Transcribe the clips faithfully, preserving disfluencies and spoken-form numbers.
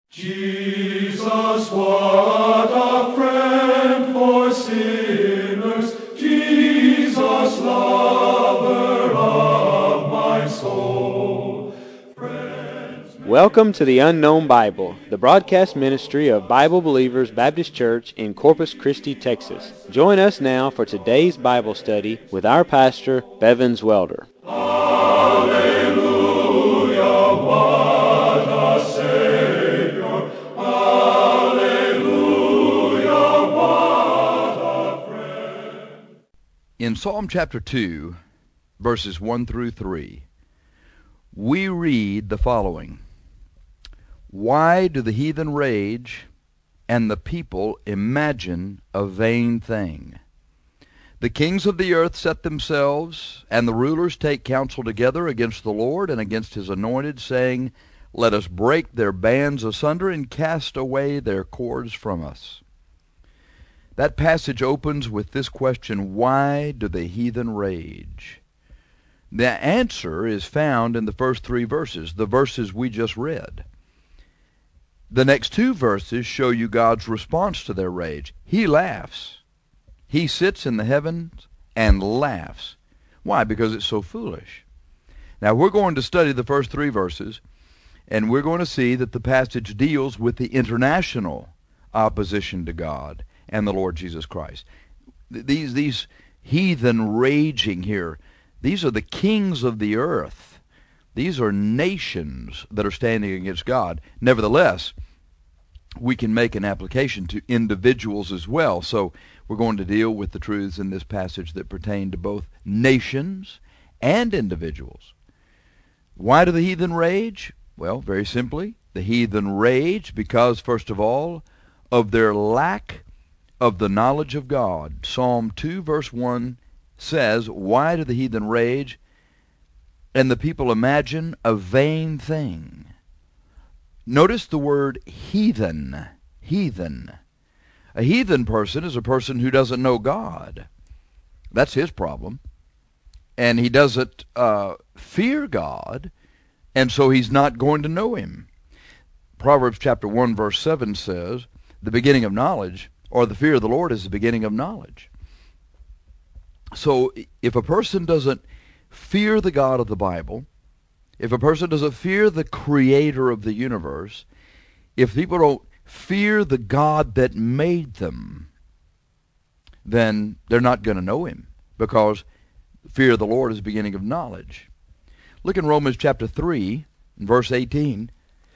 Jesus, what a friend for sinners, Jesus, lover of my soul. Friends, Welcome to the Unknown Bible, the broadcast ministry of Bible Believers Baptist Church in Corpus Christi, Texas. Join us now for today's Bible study with our pastor, Bevins Welder. Hallelujah, what a Savior. Hallelujah, what a friend. In Psalm chapter two, verses one through three, we read the following. Why do the heathen rage, and the people imagine a vain thing? The kings of the earth set themselves, and the rulers take counsel together against the Lord and against his anointed, saying, Let us break their bands asunder and cast away their cords from us. That passage opens with this question, why do the heathen rage? The answer is found in the first three verses, the verses we just read. The next two verses show you God's response to their rage. He laughs. He sits in the heavens and laughs. Why? Because it's so foolish. Now, we're going to study the first three verses, and we're going to see that the passage deals with the international opposition to God and the Lord Jesus Christ. These, these heathen raging here, these are the kings of the earth. These are nations that are standing against God. Nevertheless, we can make an application to individuals as well. So we're going to deal with the truths in this passage that pertain to both nations and individuals. Why do the heathen rage? Well, very simply, the heathen rage because, first of all, of their lack of the knowledge of God. Psalm two, verse one says, Why do the heathen rage, and the people imagine a vain thing? Notice the word heathen. Heathen. A heathen person is a person who doesn't know God. That's his problem. And he doesn't uh, fear God, and so he's not going to know him. Proverbs chapter one, verse seven says, the beginning of knowledge, or the fear of the Lord, is the beginning of knowledge. So if a person doesn't fear the God of the Bible, if a person doesn't fear the creator of the universe, if people don't fear the God that made them, then they're not going to know him, because fear of the Lord is the beginning of knowledge. Look in Romans chapter three, verse eighteen.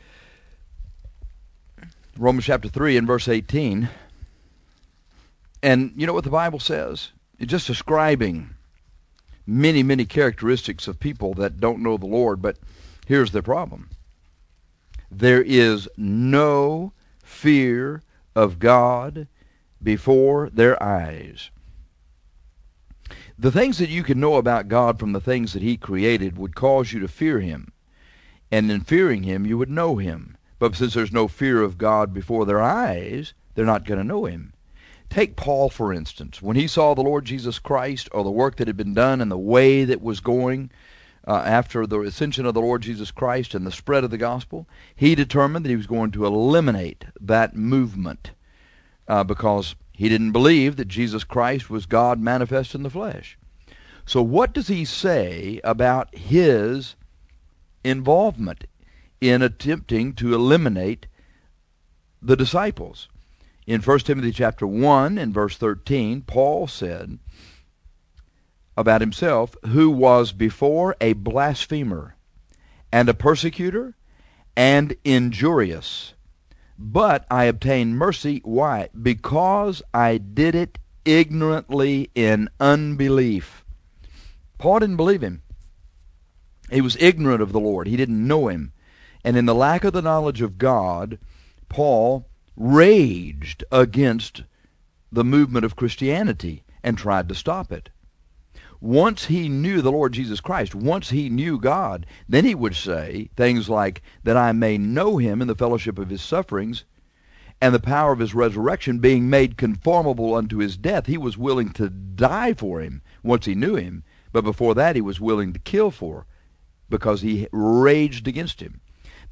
Romans chapter three and verse eighteen. And you know what the Bible says? It's just describing many, many characteristics of people that don't know the Lord, but here's the problem. There is no fear of God before their eyes. The things that you can know about God from the things that he created would cause you to fear him, and in fearing him you would know him. But since there's no fear of God before their eyes, they're not going to know him. Take Paul, for instance. When he saw the Lord Jesus Christ, or the work that had been done and the way that was going uh, after the ascension of the Lord Jesus Christ and the spread of the gospel, he determined that he was going to eliminate that movement uh, because he didn't believe that Jesus Christ was God manifest in the flesh. So what does he say about his involvement in attempting to eliminate the disciples? In First Timothy chapter one and verse thirteen, Paul said about himself, who was before a blasphemer and a persecutor and injurious. But I obtained mercy. Why? Because I did it ignorantly in unbelief. Paul didn't believe him. He was ignorant of the Lord. He didn't know him. And in the lack of the knowledge of God, Paul raged against the movement of Christianity and tried to stop it. Once he knew the Lord Jesus Christ, once he knew God, then he would say things like, that I may know him in the fellowship of his sufferings and the power of his resurrection, being made conformable unto his death. He was willing to die for him once he knew him, but before that he was willing to kill for, because he raged against him.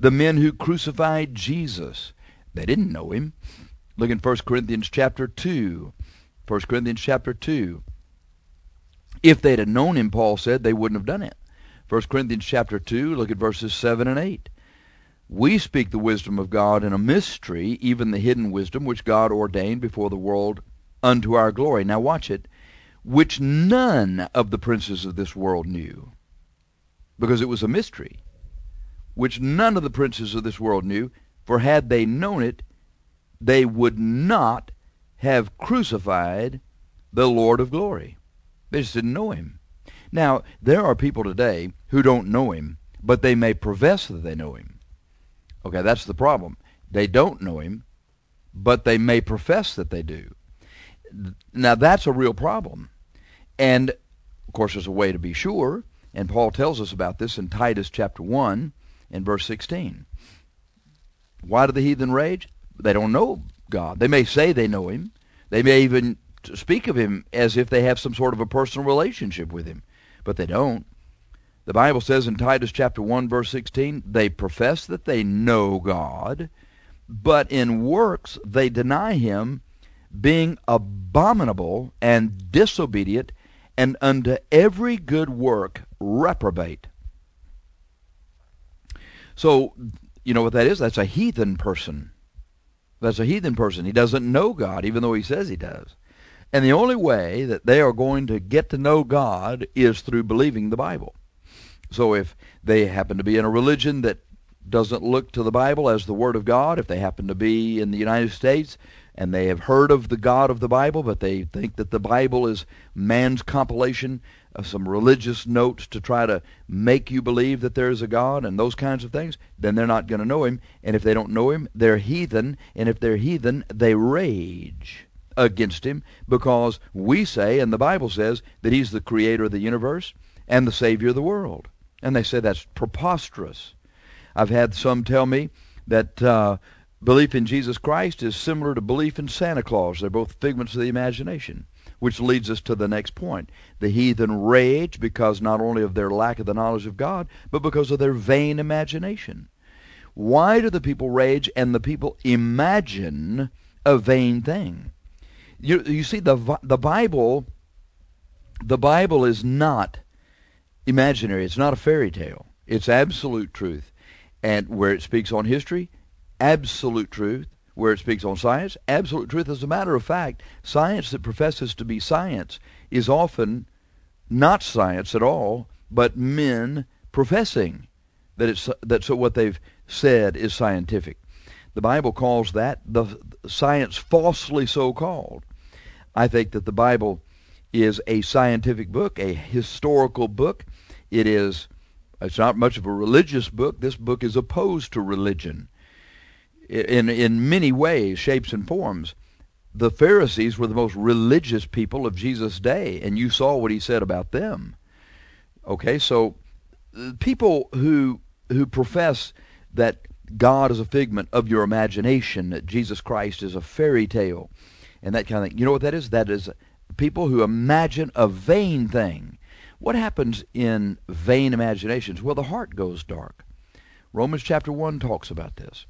The men who crucified Jesus, they didn't know him. Look in First Corinthians chapter two. First Corinthians chapter two. If they'd have known him, Paul said, they wouldn't have done it. First Corinthians chapter two, look at verses seven and eight. We speak the wisdom of God in a mystery, even the hidden wisdom which God ordained before the world unto our glory. Now watch it. Which none of the princes of this world knew, because it was a mystery. Which none of the princes of this world knew, for had they known it, they would not have crucified the Lord of glory. They just didn't know him. Now, there are people today who don't know him, but they may profess that they know him. Okay, that's the problem. They don't know him, but they may profess that they do. Now, that's a real problem. And, of course, there's a way to be sure, and Paul tells us about this in Titus chapter one and verse sixteen. Why do the heathen rage? They don't know God. They may say they know him. They may even speak of him as if they have some sort of a personal relationship with him, but they don't. The Bible says in Titus chapter one, verse sixteen, they profess that they know God, but in works they deny him, being abominable and disobedient, and unto every good work reprobate. So, you know what that is? That's a heathen person. That's a heathen person. He doesn't know God, even though he says he does. And the only way that they are going to get to know God is through believing the Bible. So if they happen to be in a religion that doesn't look to the Bible as the Word of God, if they happen to be in the United States and they have heard of the God of the Bible, but they think that the Bible is man's compilation of some religious notes to try to make you believe that there is a God and those kinds of things, then they're not going to know him. And if they don't know him, they're heathen. And if they're heathen, they rage against him, because we say, and the Bible says, that he's the creator of the universe and the Savior of the world. And they say that's preposterous. I've had some tell me that uh, belief in Jesus Christ is similar to belief in Santa Claus. They're both figments of the imagination, which leads us to the next point. The heathen rage because not only of their lack of the knowledge of God, but because of their vain imagination. Why do the people rage and the people imagine a vain thing? You, you see, the the Bible, the Bible is not imaginary. It's not a fairy tale. It's absolute truth. And where it speaks on history, absolute truth. Where it speaks on science, absolute truth. As a matter of fact, science that professes to be science is often not science at all, but men professing that it's that so what they've said is scientific. The Bible calls that the science falsely so called. I think that the Bible is a scientific book, a historical book. It is, it's not much of a religious book. This book is opposed to religion in, in many ways, shapes, and forms. The Pharisees were the most religious people of Jesus' day, and you saw what he said about them. Okay, so people who who profess that God is a figment of your imagination, that Jesus Christ is a fairy tale, and that kind of thing. You know what that is? That is people who imagine a vain thing. What happens in vain imaginations? Well, the heart goes dark. Romans chapter one talks about this.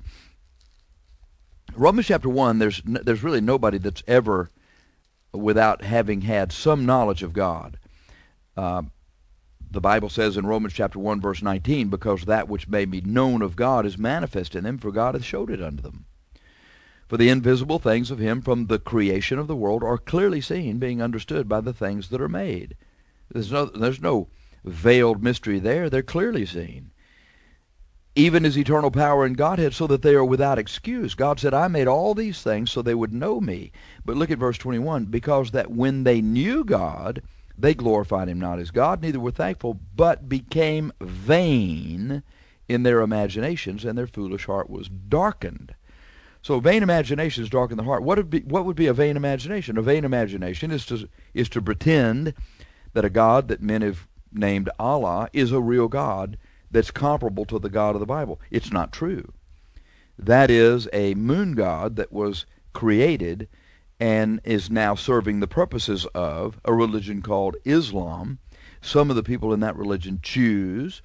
Romans chapter one, there's there's really nobody that's ever, without having had some knowledge of God. Uh, the Bible says in Romans chapter one, verse nineteen, because that which may be known of God is manifest in them, for God hath showed it unto them. For the invisible things of him from the creation of the world are clearly seen, being understood by the things that are made. There's no, there's no veiled mystery there. They're clearly seen. Even his eternal power and Godhead, so that they are without excuse. God said, I made all these things so they would know me. But look at verse twenty-one. Because that when they knew God, they glorified him not as God, neither were thankful, but became vain in their imaginations, and their foolish heart was darkened. So vain imaginations darken the heart. What would be, what would be a vain imagination? A vain imagination is to, is to pretend that a God that men have named Allah is a real God that's comparable to the God of the Bible. It's not true. That is a moon god that was created and is now serving the purposes of a religion called Islam. Some of the people in that religion choose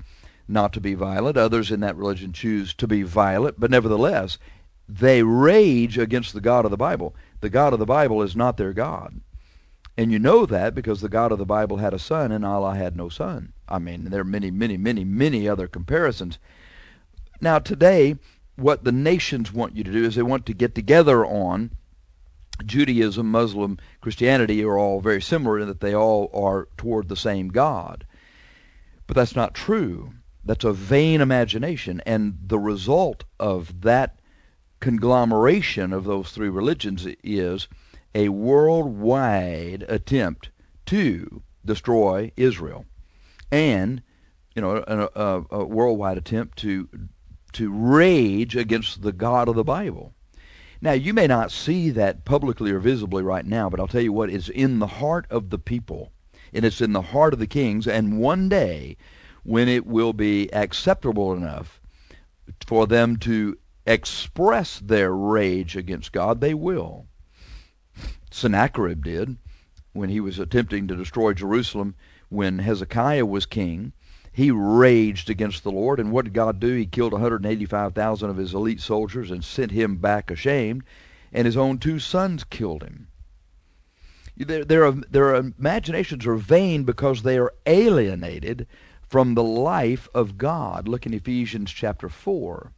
not to be violent. Others in that religion choose to be violent, but nevertheless, they rage against the God of the Bible. The God of the Bible is not their God. And you know that because the God of the Bible had a son and Allah had no son. I mean, there are many, many, many, many other comparisons. Now today, what the nations want you to do is they want to get together on Judaism, Muslim, Christianity are all very similar in that they all are toward the same God. But that's not true. That's a vain imagination. And the result of that conglomeration of those three religions is a worldwide attempt to destroy Israel, and you know a, a, a worldwide attempt to to rage against the God of the Bible. Now, you may not see that publicly or visibly right now, but I'll tell you what, it's in the heart of the people, and it's in the heart of the kings, and one day when it will be acceptable enough for them to express their rage against God, they will. Sennacherib did when he was attempting to destroy Jerusalem when Hezekiah was king. He raged against the Lord, and what did God do? He killed one hundred eighty-five thousand of his elite soldiers and sent him back ashamed, and his own two sons killed him. Their, their, their imaginations are vain because they are alienated from the life of God. Look in Ephesians chapter four.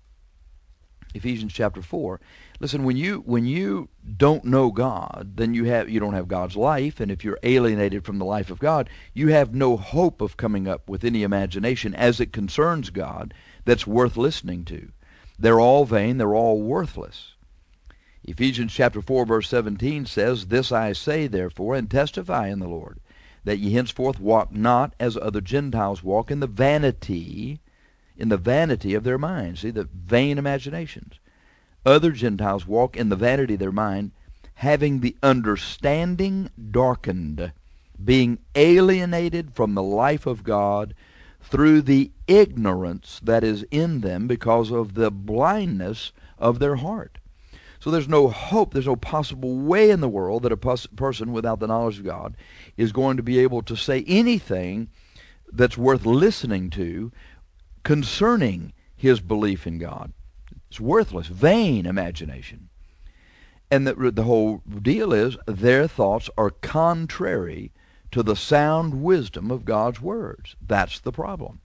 Ephesians chapter four. Listen, when you when you don't know God, then you have you don't have God's life, and if you're alienated from the life of God, you have no hope of coming up with any imagination as it concerns God that's worth listening to. They're all vain, they're all worthless. Ephesians chapter four verse seventeen says, "This I say therefore, and testify in the Lord, that ye henceforth walk not as other Gentiles walk, in the vanity in the vanity of their minds." See, the vain imaginations. Other Gentiles walk in the vanity of their mind, having the understanding darkened, being alienated from the life of God through the ignorance that is in them because of the blindness of their heart. So there's no hope, there's no possible way in the world that a pers- person without the knowledge of God is going to be able to say anything that's worth listening to concerning his belief in God. It's worthless, vain imagination. And the, the whole deal is their thoughts are contrary to the sound wisdom of God's words. That's the problem.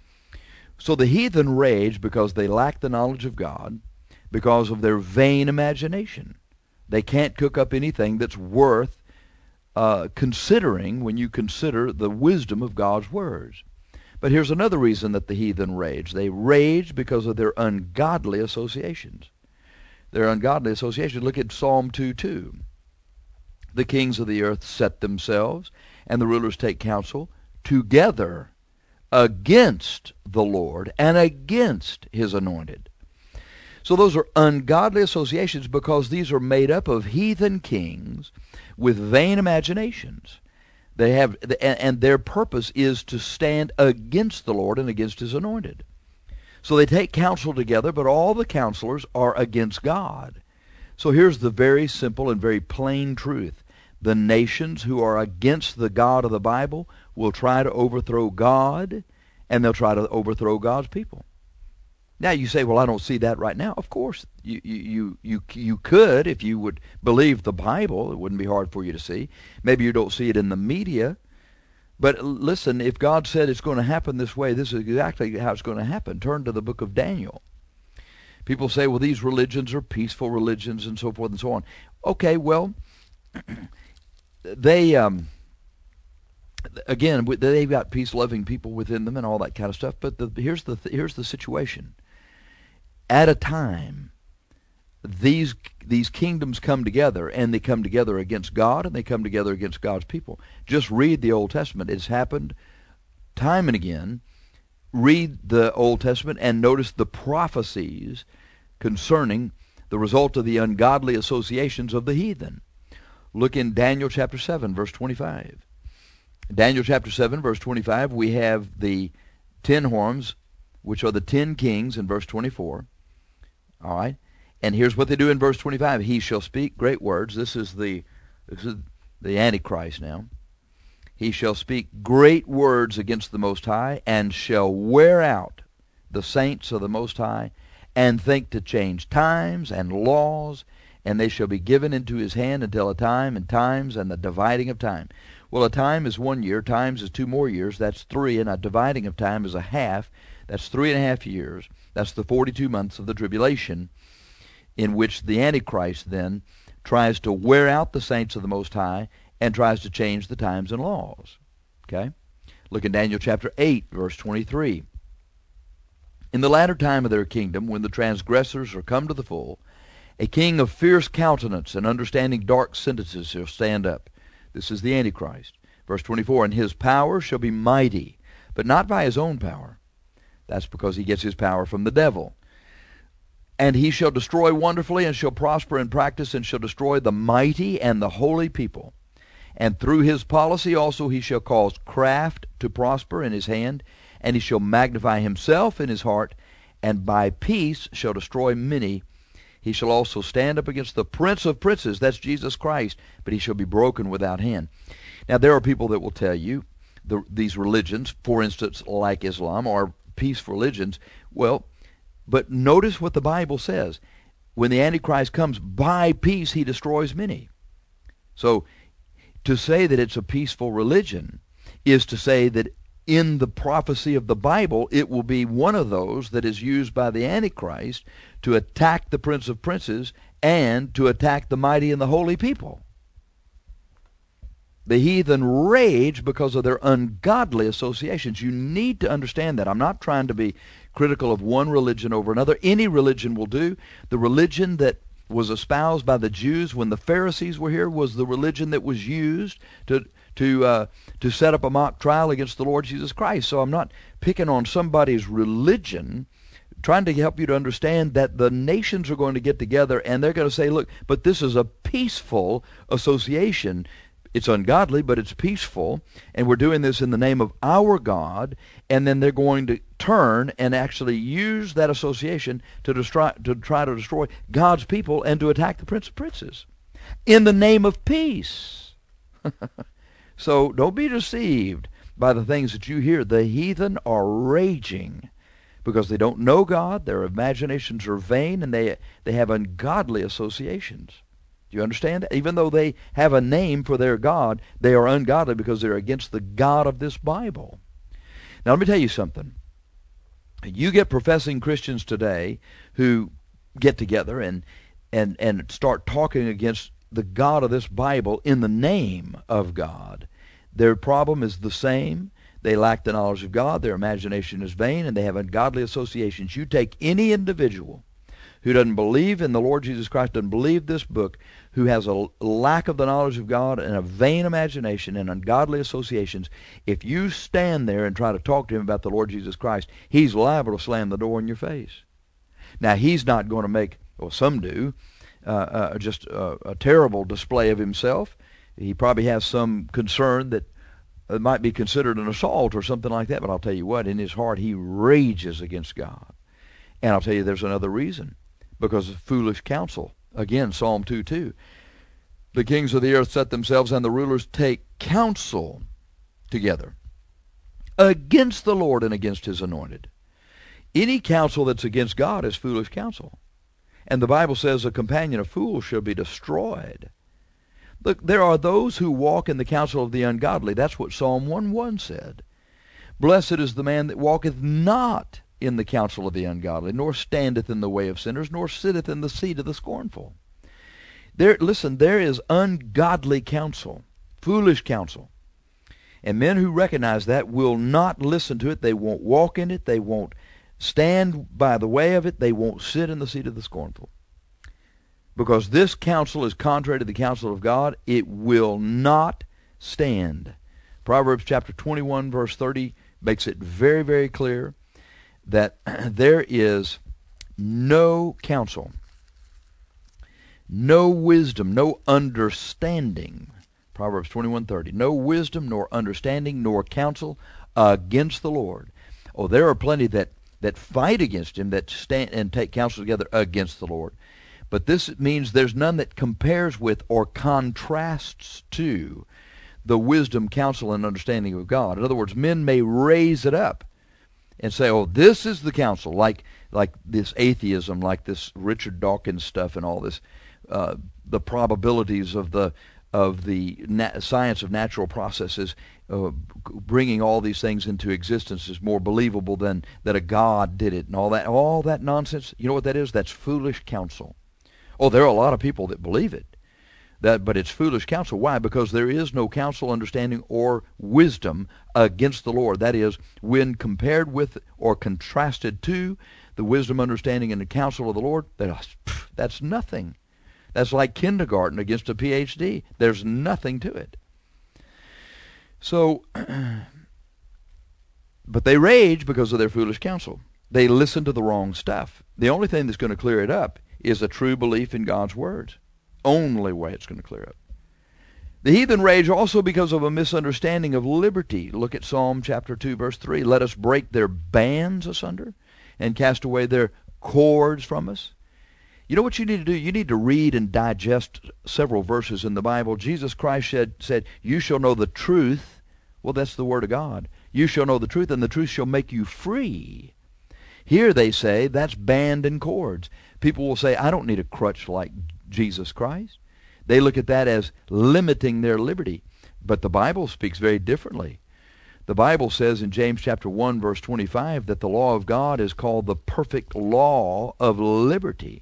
So the heathen rage because they lack the knowledge of God, because of their vain imagination. They can't cook up anything that's worth uh, considering when you consider the wisdom of God's words. But here's another reason that the heathen rage. They rage because of their ungodly associations. Their ungodly associations. Look at Psalm two two. The kings of the earth set themselves, and the rulers take counsel together against the Lord and against his anointed. So those are ungodly associations because these are made up of heathen kings with vain imaginations. They have, and their purpose is to stand against the Lord and against his anointed. So they take counsel together, but all the counselors are against God. So here's the very simple and very plain truth. The nations who are against the God of the Bible will try to overthrow God, and they'll try to overthrow God's people. Now you say, well, I don't see that right now. Of course, you you you you could if you would believe the Bible. It wouldn't be hard for you to see. Maybe you don't see it in the media. But listen, if God said it's going to happen this way, this is exactly how it's going to happen. Turn to the book of Daniel. People say, well, these religions are peaceful religions and so forth and so on. Okay, well, they, um, again, they've got peace-loving people within them and all that kind of stuff. But the, here's the here's the situation. At a time, these these kingdoms come together, and they come together against God, and they come together against God's people. Just read the Old Testament. It's happened time and again. Read the Old Testament and notice the prophecies concerning the result of the ungodly associations of the heathen. Look in Daniel chapter seven, verse twenty-five. Daniel chapter seven, verse twenty-five, we have the ten horns, which are the ten kings in verse twenty-four. All right? And here's what they do in verse twenty-five. He shall speak great words. This is the this is the Antichrist now. He shall speak great words against the Most High, and shall wear out the saints of the Most High, and think to change times and laws, and they shall be given into his hand until a time and times and the dividing of time. Well, a time is one year, times is two more years, that's three, and a dividing of time is a half, that's three and a half years. That's the forty-two months of the tribulation, in which the Antichrist then tries to wear out the saints of the Most High and tries to change the times and laws. Okay? Look in Daniel chapter eight, verse twenty-three. In the latter time of their kingdom, when the transgressors are come to the full, a king of fierce countenance and understanding dark sentences shall stand up. This is the Antichrist. Verse twenty-four, and his power shall be mighty, but not by his own power. That's because he gets his power from the devil. And he shall destroy wonderfully, and shall prosper in practice, and shall destroy the mighty and the holy people. And through his policy also he shall cause craft to prosper in his hand, and he shall magnify himself in his heart, and by peace shall destroy many. He shall also stand up against the prince of princes, that's Jesus Christ, but he shall be broken without hand. Now there are people that will tell you, the, these religions, for instance, like Islam, are peace religions. Well, but notice what the Bible says. When the Antichrist comes, by peace he destroys many. So to say that it's a peaceful religion is to say that in the prophecy of the Bible, it will be one of those that is used by the Antichrist to attack the Prince of Princes and to attack the mighty and the holy people. The heathen rage because of their ungodly associations. You need to understand that. I'm not trying to be critical of one religion over another. Any religion will do. The religion that was espoused by the Jews when the Pharisees were here was the religion that was used to to uh, to set up a mock trial against the Lord Jesus Christ. So I'm not picking on somebody's religion, trying to help you to understand that the nations are going to get together and they're going to say, look, but this is a peaceful association. It's ungodly, but it's peaceful, and we're doing this in the name of our God, and then they're going to turn and actually use that association to destroy, to try to destroy God's people and to attack the Prince of Princes in the name of peace. So don't be deceived by the things that you hear. The heathen are raging because they don't know God, their imaginations are vain, and they, they have ungodly associations. Do you understand that? Even though they have a name for their God, they are ungodly because they're against the God of this Bible. Now let me tell you something. You get professing Christians today who get together and and and start talking against the God of this Bible in the name of God. Their problem is the same. They lack the knowledge of God, their imagination is vain, and they have ungodly associations. You take any individual who doesn't believe in the Lord Jesus Christ, doesn't believe this book, who has a lack of the knowledge of God and a vain imagination and ungodly associations, if you stand there and try to talk to him about the Lord Jesus Christ, he's liable to slam the door in your face. Now, he's not going to make, well, some do, uh, uh, just a, a terrible display of himself. He probably has some concern that it might be considered an assault or something like that, but I'll tell you what, in his heart he rages against God. And I'll tell you there's another reason. Because of foolish counsel. Again, Psalm two two. The kings of the earth set themselves, and the rulers take counsel together against the Lord and against his anointed. Any counsel that's against God is foolish counsel. And the Bible says a companion of fools shall be destroyed. Look, there are those who walk in the counsel of the ungodly. That's what Psalm one one said. Blessed is the man that walketh not in the counsel of the ungodly, nor standeth in the way of sinners, nor sitteth in the seat of the scornful. There, listen, there is ungodly counsel, foolish counsel. And men who recognize that will not listen to it. They won't walk in it. They won't stand by the way of it. They won't sit in the seat of the scornful. Because this counsel is contrary to the counsel of God, it will not stand. Proverbs chapter twenty-one, verse thirty makes it very, very clear that there is no counsel, no wisdom, no understanding. Proverbs twenty-one thirty. No wisdom, nor understanding, nor counsel against the Lord. Oh, there are plenty that, that fight against him, that stand and take counsel together against the Lord. But this means there's none that compares with or contrasts to the wisdom, counsel, and understanding of God. In other words, men may raise it up and say, oh, this is the counsel, like like this atheism, like this Richard Dawkins stuff and all this, uh, the probabilities of the of the na- science of natural processes, uh, bringing all these things into existence is more believable than that a God did it and all that, all that nonsense. You know what that is? That's foolish counsel. Oh, there are a lot of people that believe it. That, but it's foolish counsel. Why? Because there is no counsel, understanding, or wisdom against the Lord. That is, when compared with or contrasted to the wisdom, understanding, and the counsel of the Lord, that's, that's nothing. That's like kindergarten against a P H D. There's nothing to it. So, but they rage because of their foolish counsel. They listen to the wrong stuff. The only thing that's going to clear it up is a true belief in God's words. Only way it's going to clear up. The heathen rage also because of a misunderstanding of liberty. Look at Psalm chapter two, verse three. Let us break their bands asunder and cast away their cords from us. You know what you need to do? You need to read and digest several verses in the Bible. Jesus Christ said, said, you shall know the truth. Well, that's the Word of God. You shall know the truth, and the truth shall make you free. Here they say that's band and cords. People will say, I don't need a crutch like Jesus Christ. They look at that as limiting their liberty. But the Bible speaks very differently. The Bible says in James chapter one, verse twenty-five, that the law of God is called the perfect law of liberty.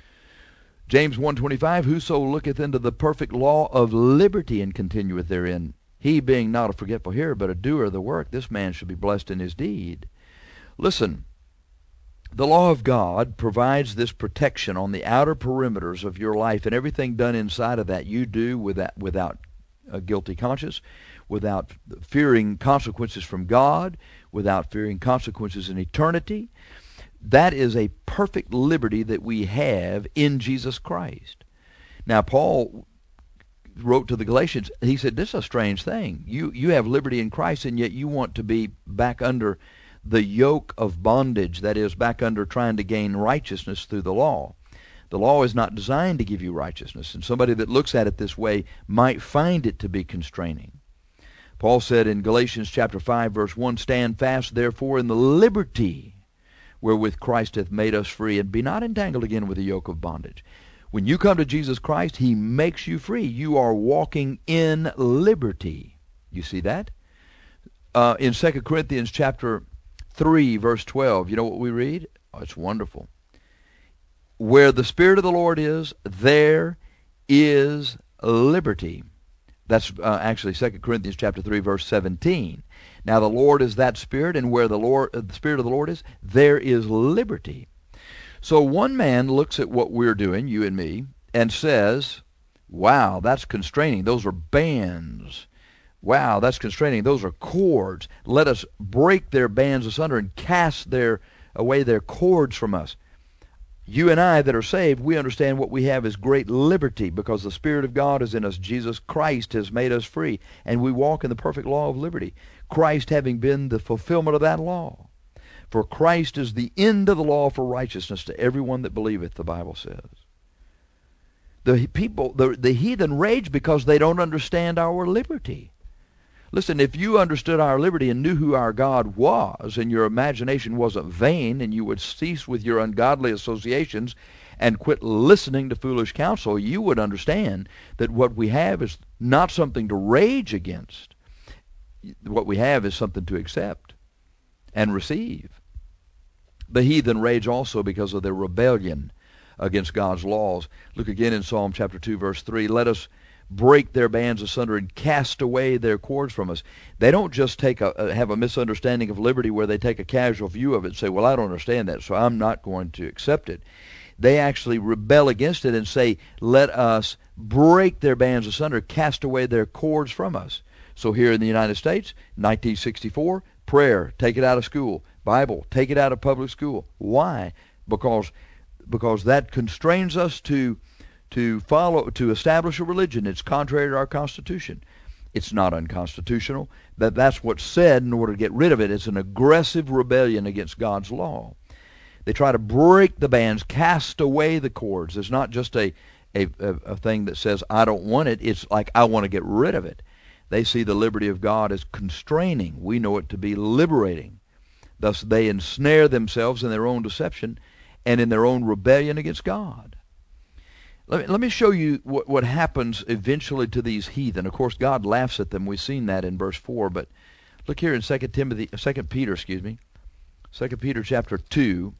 James one twenty-five, whoso looketh into the perfect law of liberty and continueth therein, he being not a forgetful hearer, but a doer of the work, this man shall be blessed in his deed. Listen, the law of God provides this protection on the outer perimeters of your life, and everything done inside of that you do without, without a guilty conscience, without fearing consequences from God, without fearing consequences in eternity. That is a perfect liberty that we have in Jesus Christ. Now, Paul wrote to the Galatians, he said, this is a strange thing. You, you have liberty in Christ, and yet you want to be back under the yoke of bondage, that is, back under trying to gain righteousness through the law. The law is not designed to give you righteousness, and somebody that looks at it this way might find it to be constraining. Paul said in Galatians chapter five, verse one, stand fast, therefore, in the liberty wherewith Christ hath made us free, and be not entangled again with the yoke of bondage. When you come to Jesus Christ, he makes you free. You are walking in liberty. You see that? Uh, in Second Corinthians chapter three, verse twelve, you know what we read? Oh, it's wonderful. Where the Spirit of the Lord is, there is liberty. That's uh, actually Second Corinthians chapter three, verse seventeen. Now the Lord is that Spirit, and where the Lord, uh, the Spirit of the Lord is, there is liberty. So one man looks at what we're doing, you and me, and says, wow, that's constraining. Those are bands. Wow, that's constraining. Those are cords. Let us break their bands asunder and cast their away their cords from us. You and I that are saved, we understand what we have is great liberty because the Spirit of God is in us. Jesus Christ has made us free, and we walk in the perfect law of liberty, Christ having been the fulfillment of that law. For Christ is the end of the law for righteousness to everyone that believeth, the Bible says. The people, the, the heathen rage because they don't understand our liberty. Listen, if you understood our liberty and knew who our God was, and your imagination wasn't vain, and you would cease with your ungodly associations and quit listening to foolish counsel, you would understand that what we have is not something to rage against. What we have is something to accept and receive. The heathen rage also because of their rebellion against God's laws. Look again in Psalm chapter two, verse three. Let us break their bands asunder and cast away their cords from us. They don't just take a, have a misunderstanding of liberty where they take a casual view of it and say, well, I don't understand that, so I'm not going to accept it. They actually rebel against it and say, let us break their bands asunder, cast away their cords from us. So here in the United States, nineteen sixty-four, prayer, take it out of school. Bible, take it out of public school. Why? Because, because that constrains us to to follow, to establish a religion. It's contrary to our Constitution. It's not unconstitutional. That that's what's said in order to get rid of it. It's an aggressive rebellion against God's law. They try to break the bands, cast away the cords. It's not just a, a, a thing that says, I don't want it. It's like, I want to get rid of it. They see the liberty of God as constraining. We know it to be liberating. Thus they ensnare themselves in their own deception and in their own rebellion against God. Let me, let me show you what, what happens eventually to these heathen. Of course, God laughs at them. We've seen that in verse four. But look here in Second Timothy, Second Peter, excuse me, Second Peter chapter two.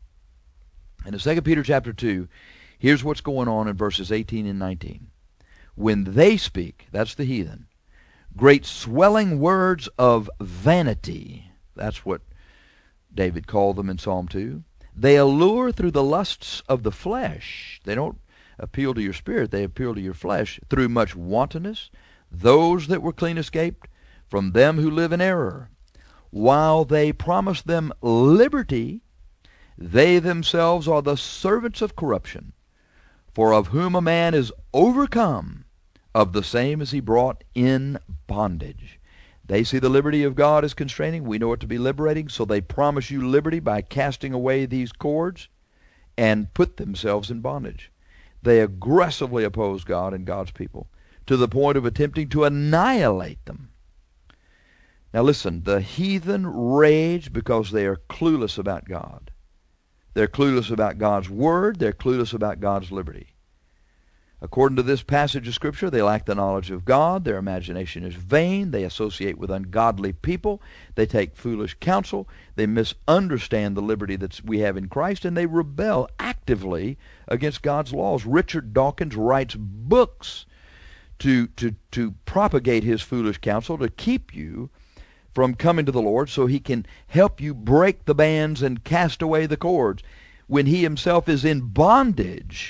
And in Second Peter chapter two, here's what's going on in verses eighteen and nineteen. When they speak, that's the heathen, great swelling words of vanity, that's what David called them in Psalm two. They allure through the lusts of the flesh. They don't appeal to your spirit, they appeal to your flesh. Through much wantonness, those that were clean escaped from them who live in error. While they promise them liberty, they themselves are the servants of corruption. For of whom a man is overcome, of the same is he brought in bondage. They see the liberty of God as constraining. We know it to be liberating, so they promise you liberty by casting away these cords and put themselves in bondage. They aggressively oppose God and God's people to the point of attempting to annihilate them. Now listen, the heathen rage because they are clueless about God. They're clueless about God's word. They're clueless about God's liberty. According to this passage of Scripture, they lack the knowledge of God. Their imagination is vain. They associate with ungodly people. They take foolish counsel. They misunderstand the liberty that we have in Christ, and they rebel actively against God's laws. Richard Dawkins writes books to, to, to propagate his foolish counsel, to keep you from coming to the Lord so he can help you break the bands and cast away the cords when he himself is in bondage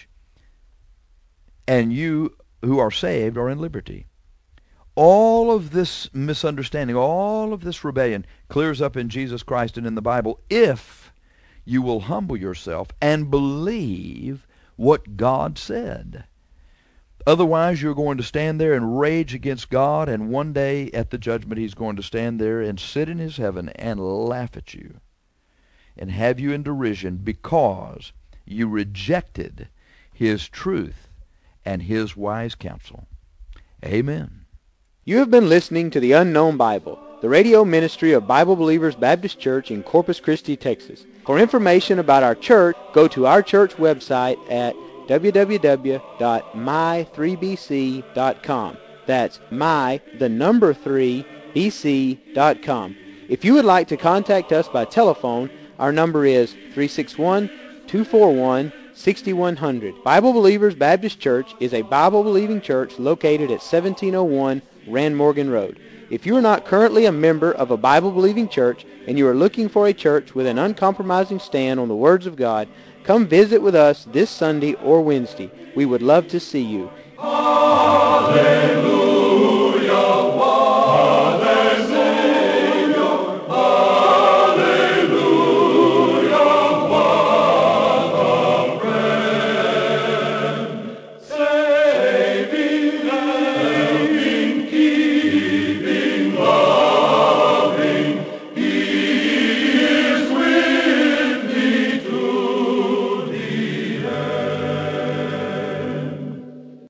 and you who are saved are in liberty. All of this misunderstanding, all of this rebellion clears up in Jesus Christ and in the Bible if you will humble yourself and believe what God said. Otherwise, you're going to stand there and rage against God, and one day at the judgment, he's going to stand there and sit in his heaven and laugh at you and have you in derision because you rejected his truth and his wise counsel. Amen. You have been listening to The Unknown Bible, the radio ministry of Bible Believers Baptist Church in Corpus Christi, Texas. For information about our church, go to our church website at w w w dot my three b c dot com. That's my, the number three, b c dot com. If you would like to contact us by telephone, our number is three six one, two four one, six one zero zero. Bible Believers Baptist Church is a Bible-believing church located at seventeen oh one Rand Morgan Road. If you are not currently a member of a Bible-believing church and you are looking for a church with an uncompromising stand on the words of God, come visit with us this Sunday or Wednesday. We would love to see you. Hallelujah.